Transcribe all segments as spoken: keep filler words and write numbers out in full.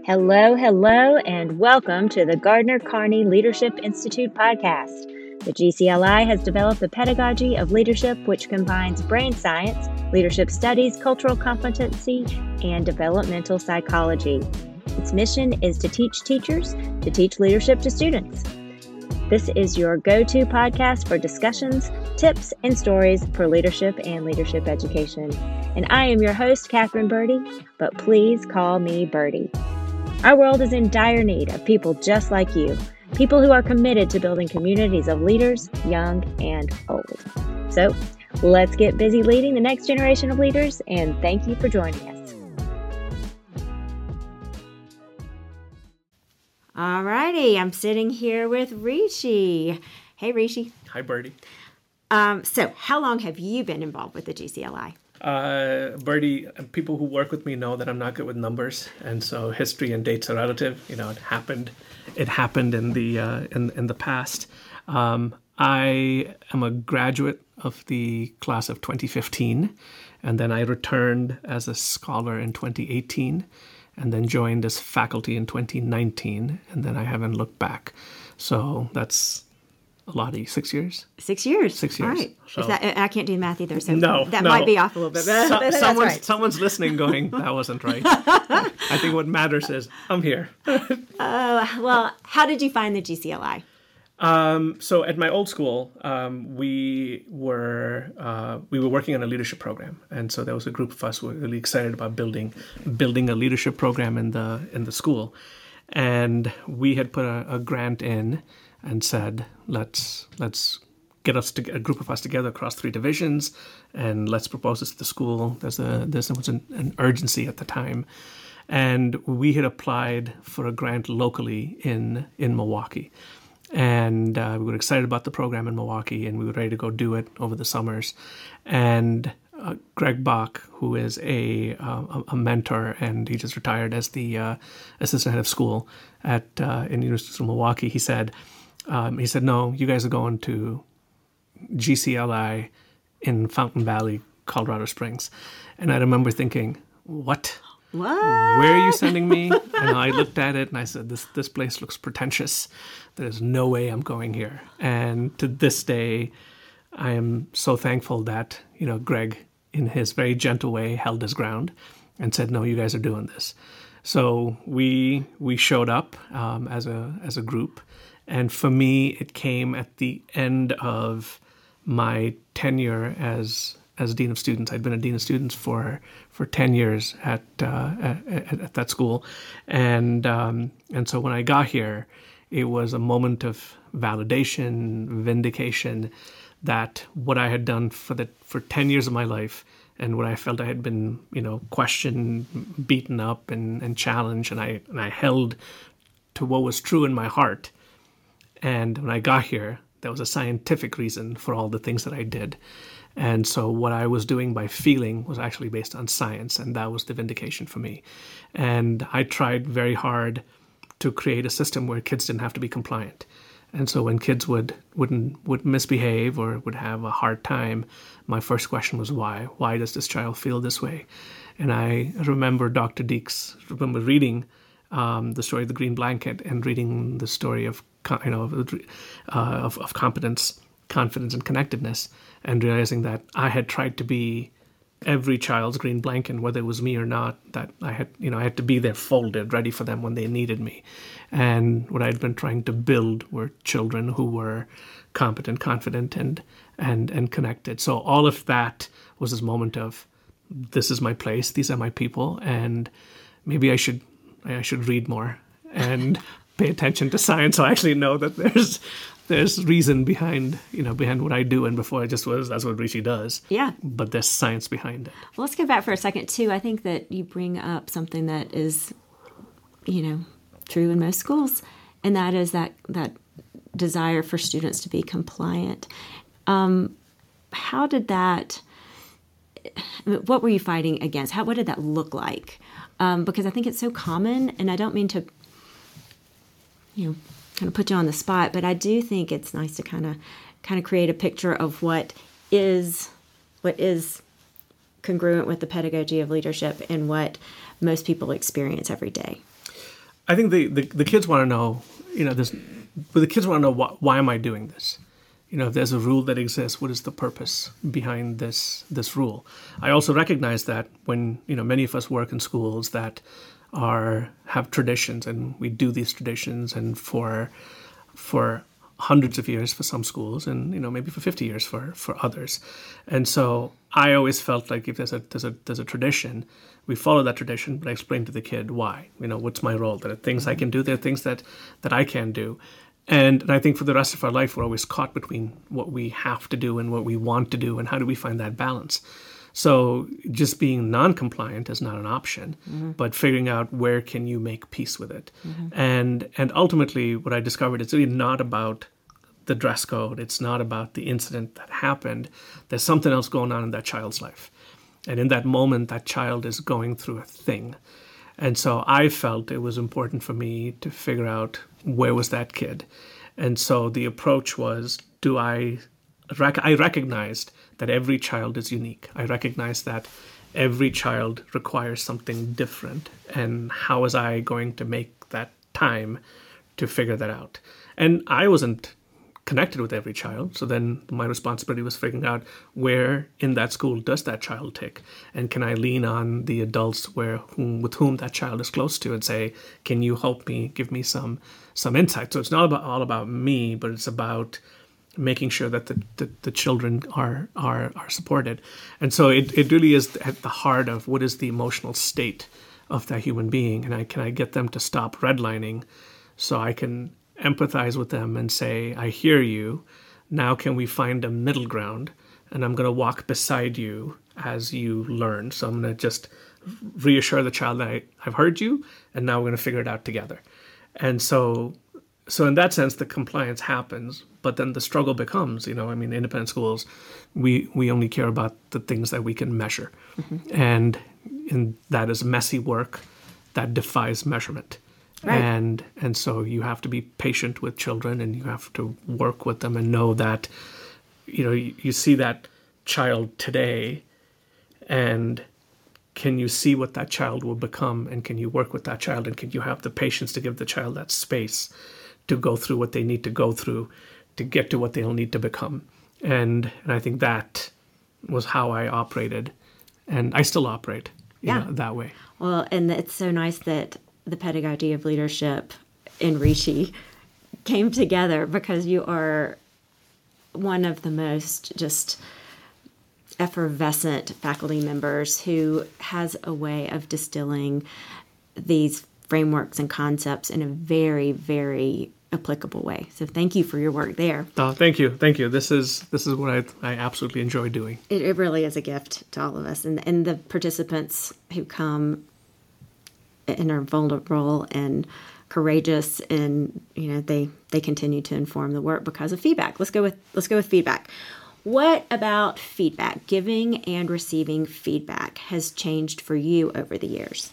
Hello, hello, and welcome to the Gardner Carney Leadership Institute podcast. The G C L I has developed a pedagogy of leadership which combines brain science, leadership studies, cultural competency, and developmental psychology. Its mission is to teach teachers to teach leadership to students. This is your go-to podcast for discussions, tips, and stories for leadership and leadership education. And I am your host, Catherine Birdie, but please call me Birdie. Our world is in dire need of people just like you, people who are committed to building communities of leaders, young and old. So let's get busy leading the next generation of leaders, and thank you for joining us. All righty, I'm sitting here with Rishi. Hey, Rishi. Hi, Birdie. Um, so how long have you been involved with the G C L I? Uh, Birdie, people who work with me know that I'm not good with numbers, and so history and dates are relative. You know, it happened. It happened in the uh, in in the past. Um, I am a graduate of the class of twenty fifteen, and then I returned as a scholar in twenty eighteen, and then joined as faculty in twenty nineteen, and then I haven't looked back. So that's a lot of six years. Six years. Six years. All right. So, Is that, I can't do math either, so no, that no. might be off a little bit. But So, that's someone's, right. someone's listening going, that wasn't right. I think what matters is I'm here. Oh, well, how did you find the G C L I? Um, so at my old school, um, we were uh, we were working on a leadership program, and so there was a group of us who were really excited about building building a leadership program in the in the school, and we had put a, a grant in and said, let's let's get us to, a group of us together across three divisions, and let's propose this to the school. There's a there's there was an, an urgency at the time, and we had applied for a grant locally in in Milwaukee. And uh, we were excited about the program in Milwaukee, and we were ready to go do it over the summers. And uh, Greg Bach, who is a uh, a mentor, and he just retired as the uh, assistant head of school at uh, in the University of Milwaukee, he said, um, he said, no, you guys are going to G C L I in Fountain Valley, Colorado Springs. And I remember thinking, what? What? Where are you sending me? And I looked at it and I said, this this place looks pretentious. There's no way I'm going here. And to this day, I am so thankful that, you know, Greg, in his very gentle way, held his ground and said, no, you guys are doing this. So we we showed up um, as a as a group. And for me, it came at the end of my tenure as as dean of students. I'd been a dean of students for for ten years at uh, at, at that school, and um, and so when I got here, it was a moment of validation, vindication, that what I had done for the for ten years of my life, and what I felt I had been, you know, questioned, beaten up, and, and challenged, and I and I held to what was true in my heart. And when I got here, there was a scientific reason for all the things that I did. And so what I was doing by feeling was actually based on science, and that was the vindication for me. And I tried very hard to create a system where kids didn't have to be compliant. And so when kids would wouldn't would misbehave or would have a hard time, my first question was why? Why does this child feel this way? And I remember Doctor Deeks, remember reading um, the story of the Green Blanket and reading the story of you know uh, of, of competence, confidence, and connectedness, and realizing that I had tried to be every child's green blanket, whether it was me or not, that I had, you know, I had to be there folded, ready for them when they needed me. And what I'd been trying to build were children who were competent, confident, and and and connected. So all of that was this moment of, this is my place, these are my people, and maybe I should I should read more and pay attention to science, so I actually know that there's there's reason behind, you know, behind what I do, and before I just was, that's what Rishi does. Yeah. But there's science behind it. Well, let's go back for a second, too. I think that you bring up something that is, you know, true in most schools, and that is that, that desire for students to be compliant. Um, how did that, I mean, what were you fighting against? How, what did that look like? Um, because I think it's so common, and I don't mean to, you know, kind of put you on the spot, but I do think it's nice to kind of kind of create a picture of what is what is congruent with the pedagogy of leadership and what most people experience every day. I think the, the, the kids want to know, you know, this, but the kids want to know why, why am I doing this? You know, if there's a rule that exists, what is the purpose behind this this rule? I also recognize that when, you know, many of us work in schools that are have traditions, and we do these traditions, and for for hundreds of years for some schools, and you know maybe for fifty years for, for others. And so I always felt like if there's a there's a there's a tradition, we follow that tradition, but I explain to the kid why. You know, what's my role? There are things I can do, there are things that, that I can do. And, and I think for the rest of our life, we're always caught between what we have to do and what we want to do, and how do we find that balance? So just being non-compliant is not an option, mm-hmm. but figuring out where can you make peace with it. Mm-hmm. And and ultimately what I discovered, it's really not about the dress code. It's not about the incident that happened. There's something else going on in that child's life. And in that moment, that child is going through a thing. And so I felt it was important for me to figure out where was that kid. And so the approach was, do I... I recognized that every child is unique. I recognized that every child requires something different. And how was I going to make that time to figure that out? And I wasn't connected with every child. So then my responsibility was figuring out where in that school does that child tick? And can I lean on the adults where whom, with whom that child is close to and say, can you help me, give me some some insight? So it's not about, all about me, but it's about making sure that the, the, the children are, are are supported. And so it, it really is at the heart of what is the emotional state of that human being. And I can I get them to stop redlining so I can empathize with them and say, I hear you. Now can we find a middle ground? And I'm going to walk beside you as you learn. So I'm going to just reassure the child that I, I've heard you, and now we're going to figure it out together. And so So in that sense, the compliance happens, but then the struggle becomes, you know, I mean, independent schools, we, we only care about the things that we can measure. Mm-hmm. And, and that is messy work that defies measurement. Right. And and so you have to be patient with children, and you have to work with them and know that, you know, you, you see that child today, and can you see what that child will become, and can you work with that child, and can you have the patience to give the child that space to go through what they need to go through to get to what they'll need to become. And and I think that was how I operated, and I still operate you yeah. know, that way. Well, and it's so nice that the pedagogy of leadership in Rishi came together, because you are one of the most just effervescent faculty members who has a way of distilling these frameworks and concepts in a very, very applicable way. So thank you for your work there. Oh, thank you. Thank you. This is this is what I I absolutely enjoy doing. It, it really is a gift to all of us. And, and the participants who come and are vulnerable and courageous, and you know, they they continue to inform the work because of feedback. Let's go with let's go with feedback. What about feedback? Giving and receiving feedback has changed for you over the years.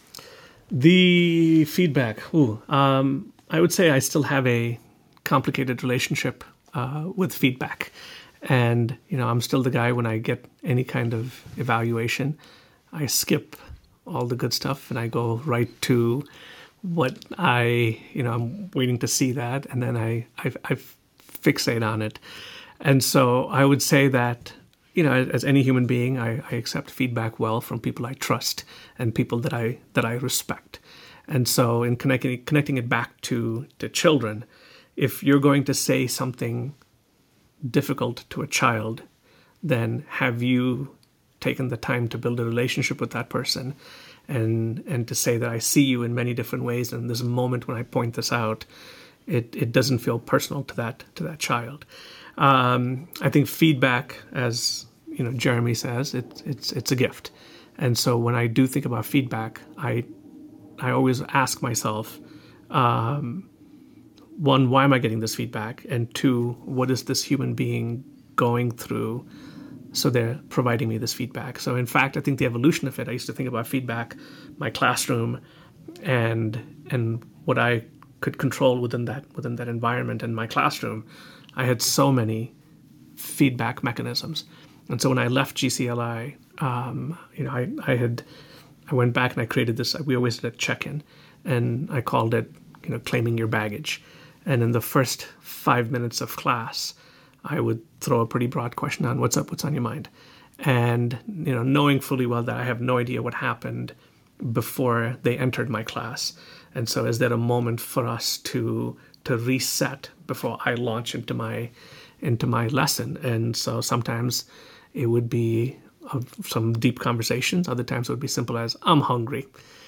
The feedback, ooh, um, I would say I still have a complicated relationship uh, with feedback. And, you know, I'm still the guy when I get any kind of evaluation, I skip all the good stuff and I go right to what I, you know, I'm waiting to see that. And then I, I, I fixate on it. And so I would say that, you know, as any human being, I, I accept feedback well from people I trust and people that I that I respect. And so in connecting connecting it back to, to children, if you're going to say something difficult to a child, then have you taken the time to build a relationship with that person and and to say that I see you in many different ways, and there's a moment when I point this out, it, it doesn't feel personal to that to that child. Um, I think feedback, as you know, Jeremy says, it, it's it's a gift, and so when I do think about feedback, I I always ask myself, um, one, why am I getting this feedback, and two, what is this human being going through, so they're providing me this feedback. So in fact, I think the evolution of it, I used to think about feedback, my classroom, and and what I could control within that within that environment in my classroom. I had so many feedback mechanisms. And so when I left G C L I, um, you know, I, I had, I went back and I created this, we always did a check-in, and I called it you know, claiming your baggage. And in the first five minutes of class, I would throw a pretty broad question on what's up, what's on your mind. And, you know, knowing fully well that I have no idea what happened before they entered my class. And so is there a moment for us to to reset before I launch into my into my lesson? And so sometimes it would be uh, some deep conversations. Other times it would be simple as, I'm hungry.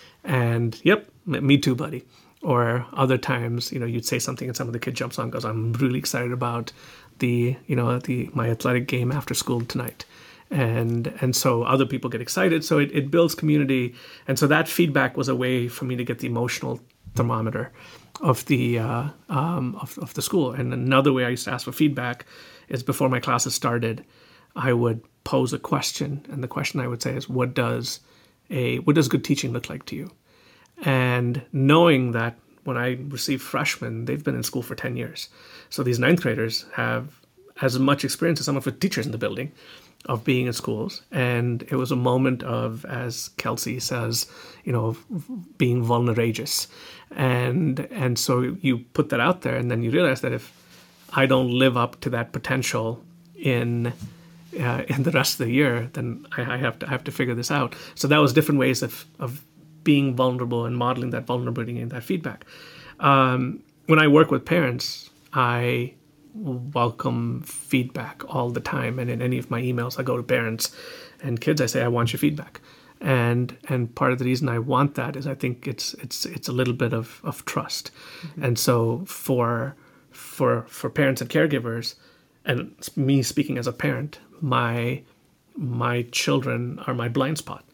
And yep, me too, buddy. Or other times, you know, you'd say something and some of the kid jumps on and goes, I'm really excited about the, you know, the my athletic game after school tonight. And and so other people get excited. So it, it builds community. And so that feedback was a way for me to get the emotional thermometer of the uh, um, of, of the school. And another way I used to ask for feedback is before my classes started, I would pose a question. And the question I would say is, what does a what does good teaching look like to you? And knowing that when I receive freshmen, they've been in school for ten years. So these ninth graders have as much experience as some of the teachers in the building of being in schools. And it was a moment of, as Kelsey says, you know, of being vulnerageous. And and so you put that out there, and then you realize that if I don't live up to that potential in uh, in the rest of the year, then I, I have to I have to figure this out. So that was different ways of of being vulnerable and modeling that vulnerability and that feedback. Um, when I work with parents, I welcome feedback all the time. And in any of my emails, I go to parents and kids, I say, I want your feedback. And and part of the reason I want that is I think it's it's it's a little bit of, of trust. Mm-hmm. And so for for for parents and caregivers, and me speaking as a parent, my my children are my blind spot.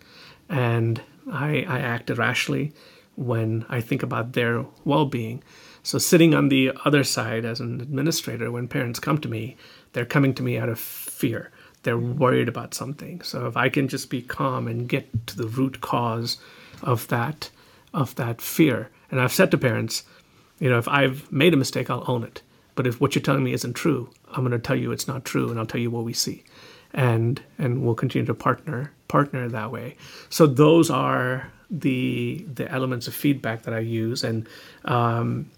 And I, I act irrationally when I think about their well-being. So sitting on the other side as an administrator, when parents come to me, they're coming to me out of fear. They're worried about something. So if I can just be calm and get to the root cause of that, of that fear. And I've said to parents, you know, if I've made a mistake, I'll own it. But if what you're telling me isn't true, I'm going to tell you it's not true, and I'll tell you what we see. And and we'll continue to partner partner that way. So those are the the elements of feedback that I use, and um,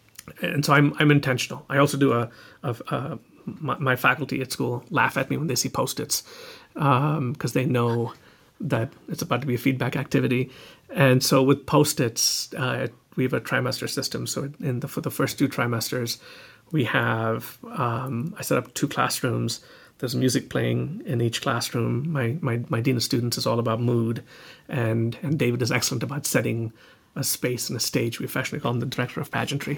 and so I'm I'm intentional. I also do a, a, a my, my faculty at school laugh at me when they see Post-its because um, they know that it's about to be a feedback activity. And so with Post-its, uh, we have a trimester system. So in the for the first two trimesters, we have um, I set up two classrooms. There's music playing in each classroom. My, my my dean of students is all about mood, and and David is excellent about setting a space and a stage. We affectionately call him the director of pageantry.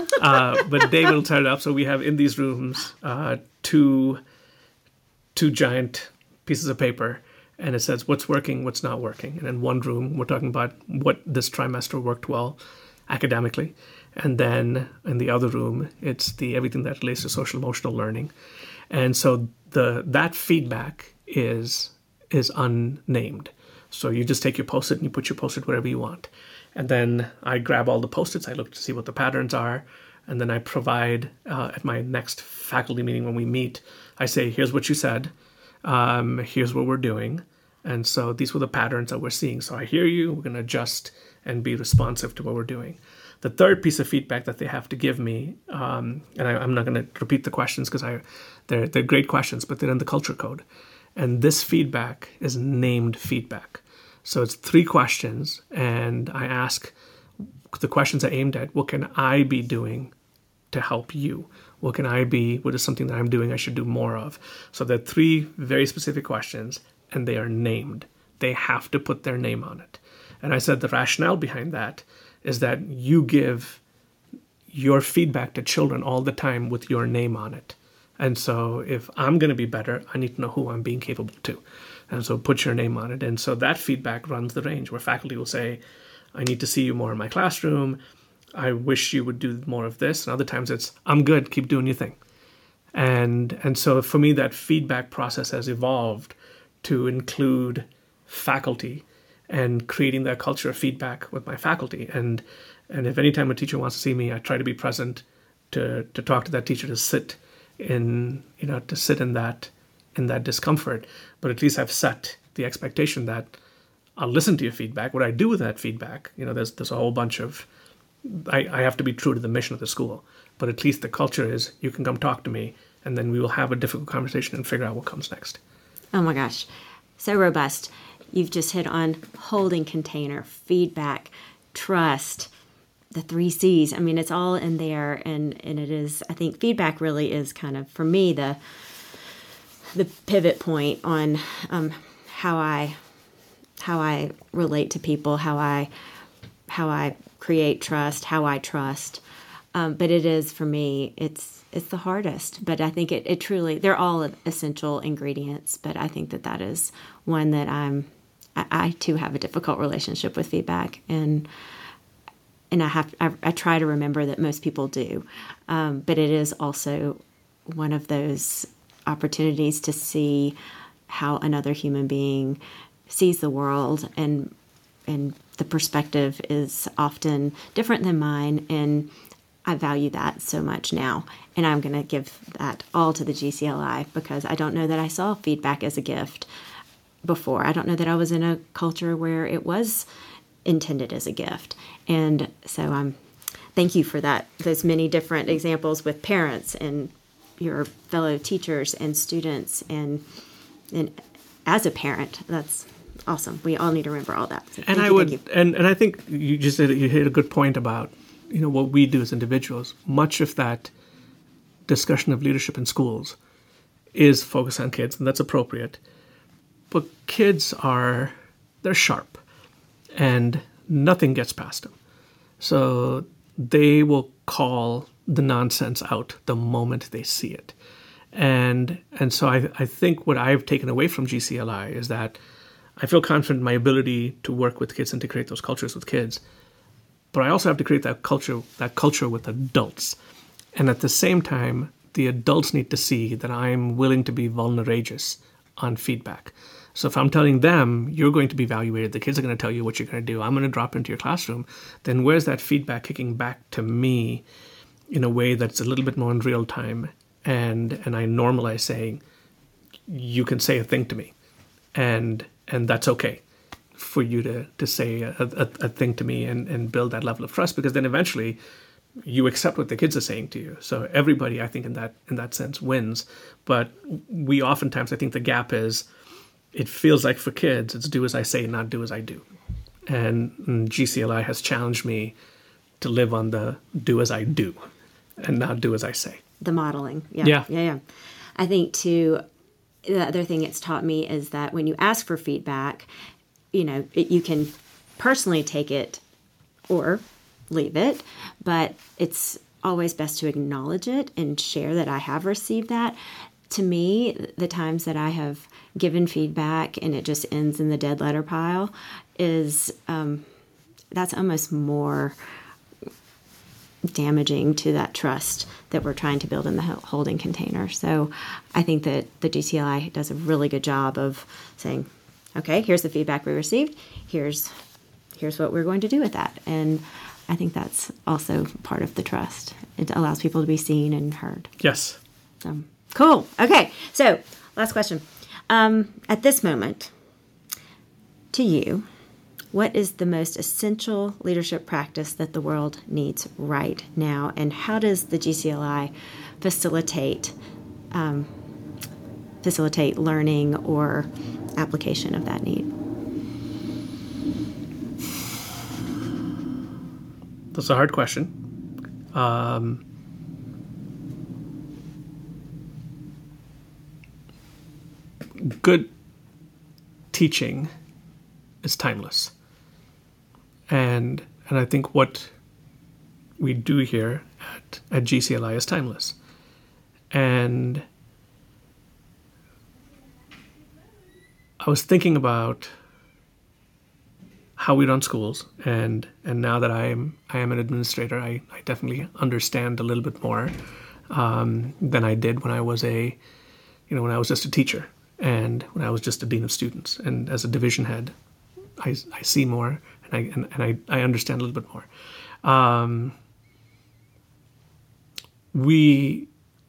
uh, but David will set it up. So we have in these rooms uh, two two giant pieces of paper, and it says what's working, what's not working. And in one room, we're talking about what this trimester worked well academically, and then in the other room, it's the everything that relates to social emotional learning. And so the that feedback is is unnamed. So you just take your Post-it and you put your Post-it wherever you want. And then I grab all the Post-its, I look to see what the patterns are, and then I provide, uh, at my next faculty meeting when we meet, I say, here's what you said, um, here's what we're doing, and so these were the patterns that we're seeing. So I hear you, we're going to adjust and be responsive to what we're doing. The third piece of feedback that they have to give me, um, and I, I'm not going to repeat the questions because I, they're they're great questions, but they're in the culture code. And this feedback is named feedback. So it's three questions, and I ask the questions are aimed at what can I be doing to help you? What can I be? What is something that I'm doing I should do more of? So there are three very specific questions, and they are named. They have to put their name on it. And I said the rationale behind that is that you give your feedback to children all the time with your name on it. And so if I'm going to be better, I need to know who I'm being capable to. And so put your name on it. And so that feedback runs the range where faculty will say, I need to see you more in my classroom. I wish you would do more of this. And other times it's, I'm good, keep doing your thing. And and so for me, that feedback process has evolved to include faculty and creating that culture of feedback with my faculty. And and if anytime a teacher wants to see me, I try to be present to to talk to that teacher, to sit in, you know, to sit in that in that discomfort. But at least I've set the expectation that I'll listen to your feedback. What I do with that feedback, you know, there's there's a whole bunch of I, I have to be true to the mission of the school. But at least the culture is you can come talk to me, and then we will have a difficult conversation and figure out what comes next. Oh my gosh, so robust. You've just hit on holding container, feedback, trust, the three C's. I mean, it's all in there, and, and it is, I think feedback really is kind of, for me, the the pivot point on um, how I how I relate to people, how I how I create trust, how I trust. Um, but it is, for me, it's it's the hardest. But I think it, it truly, they're all essential ingredients. But I think that that is one that I'm, I, I too have a difficult relationship with feedback. And and I have I, I try to remember that most people do. Um, but it is also one of those opportunities to see how another human being sees the world, and and the perspective is often different than mine, and I value that so much now, and I'm going to give that all to the G C L I, because I don't know that I saw feedback as a gift before. I don't know that I was in a culture where it was intended as a gift, and so I'm thank you for that. Those many different examples with parents and your fellow teachers and students, and and as a parent, that's awesome. We all need to remember all that. So and I you, would, and, and I think you just said, you hit a good point about, you know, what we do as individuals. Much of that discussion of leadership in schools is focused on kids, and that's appropriate. But kids are, they're sharp, and nothing gets past them. So they will call the nonsense out the moment they see it. And and so I, I think what I've taken away from G C L I is that I feel confident in my ability to work with kids and to create those cultures with kids. But I also have to create that culture, that culture with adults. And at the same time, the adults need to see that I'm willing to be vulnerageous on feedback. So if I'm telling them, you're going to be evaluated, the kids are going to tell you what you're going to do, I'm going to drop into your classroom, then where's that feedback kicking back to me in a way that's a little bit more in real time? And and I normalize saying, you can say a thing to me, and and that's okay for you to, to say a, a, a thing to me and, and build that level of trust, because then eventually you accept what the kids are saying to you. So everybody, I think, in that in that sense wins. But we oftentimes, I think the gap is, it feels like for kids, it's do as I say, not do as I do. And, and G C L I has challenged me to live on the do as I do and not do as I say. The modeling. Yeah. Yeah. Yeah. Yeah. I think too, the other thing it's taught me is that when you ask for feedback, you know, it, you can personally take it or leave it, but it's always best to acknowledge it and share that I have received that. To me, the times that I have given feedback and it just ends in the dead letter pile is, um, that's almost more damaging to that trust that we're trying to build in the holding container. So I think that the G C L I does a really good job of saying, okay, here's the feedback we received. Here's here's what we're going to do with that. And I think that's also part of the trust. It allows people to be seen and heard. Yes. So, cool. Okay. So last question. Um, at this moment, to you, what is the most essential leadership practice that the world needs right now? And how does the G C L I facilitate um, facilitate learning or application of that need? That's a hard question. Um, good teaching is timeless. And and I think what we do here at, at G C L I is timeless. And I was thinking about how we run schools, and and now that I am I am an administrator, I, I definitely understand a little bit more um, than I did when I was a you know when I was just a teacher and when I was just a dean of students. And as a division head, I, I see more, and I and, and I, I understand a little bit more. Um, we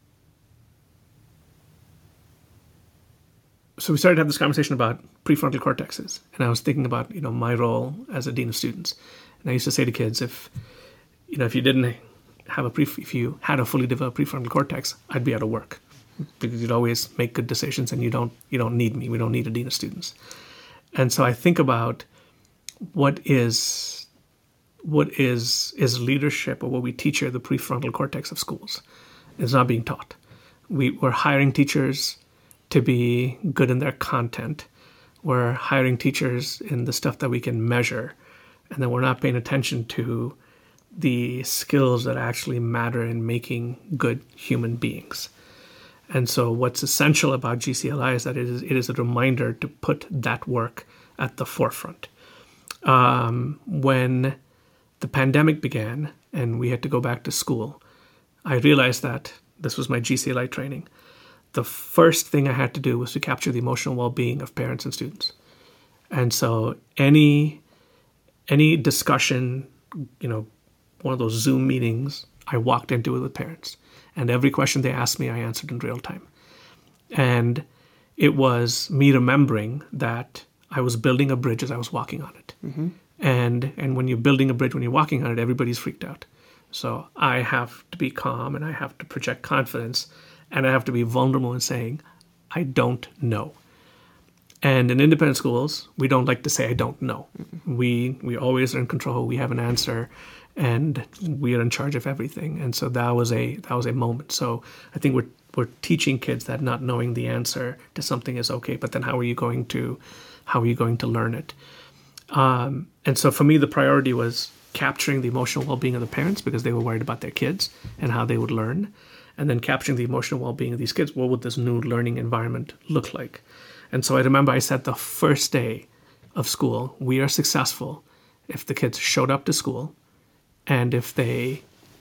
so we started to have this conversation about prefrontal cortexes, and I was thinking about you know my role as a dean of students, and I used to say to kids, if you know, if you didn't have a pre, if you had a fully developed prefrontal cortex, I'd be out of work because you'd always make good decisions, and you don't you don't need me. We don't need a dean of students. And so I think about what is what is is leadership, or what we teach here, the prefrontal cortex of schools. It's not being taught. We, we're hiring teachers to be good in their content. We're hiring teachers in the stuff that we can measure, and then we're not paying attention to the skills that actually matter in making good human beings. And so what's essential about G C L I is that it is, it is a reminder to put that work at the forefront. Um, when the pandemic began and we had to go back to school, I realized that this was my G C L I training. The first thing I had to do was to capture the emotional well-being of parents and students. And so any any discussion, you know, one of those Zoom meetings, I walked into it with parents. And every question they asked me, I answered in real time. And it was me remembering that I was building a bridge as I was walking on it. Mm-hmm. And and when you're building a bridge, when you're walking on it, everybody's freaked out. So I have to be calm, and I have to project confidence, and I have to be vulnerable in saying, I don't know. And in independent schools, we don't like to say, I don't know. Mm-hmm. We we always are in control. We have an answer, and we are in charge of everything. And so that was a that was a moment. So I think we're we're teaching kids that not knowing the answer to something is okay, but then how are you going to how are you going to learn it? Um, and so for me, the priority was capturing the emotional well-being of the parents, because they were worried about their kids and how they would learn, and then capturing the emotional well-being of these kids. What would this new learning environment look like? And so I remember I said the first day of school, we are successful if the kids showed up to school and if they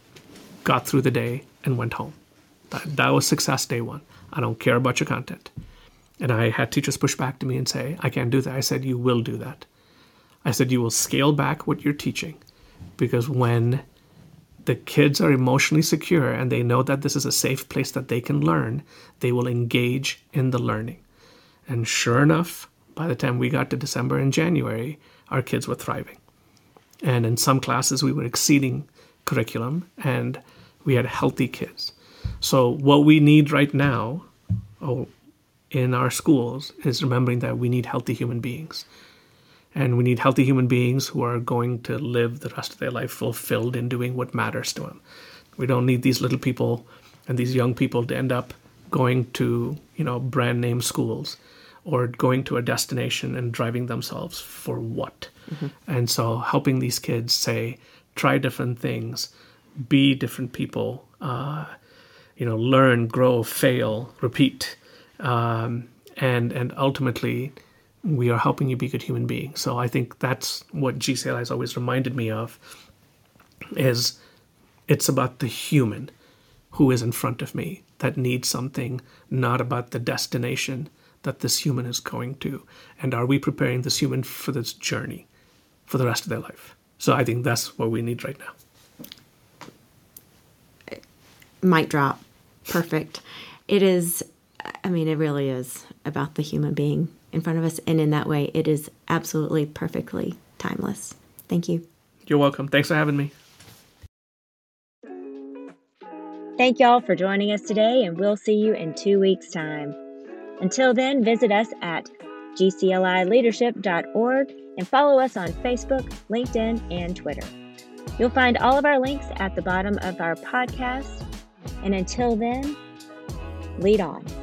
got through the day and went home. That, that was success day one. I don't care about your content. And I had teachers push back to me and say, I can't do that. I said, you will do that. I said, you will scale back what you're teaching, because when the kids are emotionally secure and they know that this is a safe place that they can learn, they will engage in the learning. And sure enough, by the time we got to December and January, our kids were thriving. And in some classes, we were exceeding curriculum, and we had healthy kids. So what we need right now oh, in our schools is remembering that we need healthy human beings. And we need healthy human beings who are going to live the rest of their life fulfilled in doing what matters to them. We don't need these little people and these young people to end up going to, you know, brand name schools or going to a destination and driving themselves for what? Mm-hmm. And so helping these kids say, try different things, be different people, uh, you know, learn, grow, fail, repeat. Um, and, and ultimately, we are helping you be good human beings. So I think that's what G C L I has always reminded me of, is it's about the human who is in front of me that needs something, not about the destination that this human is going to. And are we preparing this human for this journey for the rest of their life? So I think that's what we need right now. Mic drop. Perfect. It is, I mean, it really is about the human being in front of us. And in that way, it is absolutely perfectly timeless. Thank you. You're welcome. Thanks for having me. Thank y'all for joining us today, and we'll see you in two weeks' time. Until then, visit us at G C L I leadership dot org and follow us on Facebook, LinkedIn, and Twitter. You'll find all of our links at the bottom of our podcast. And until then, lead on.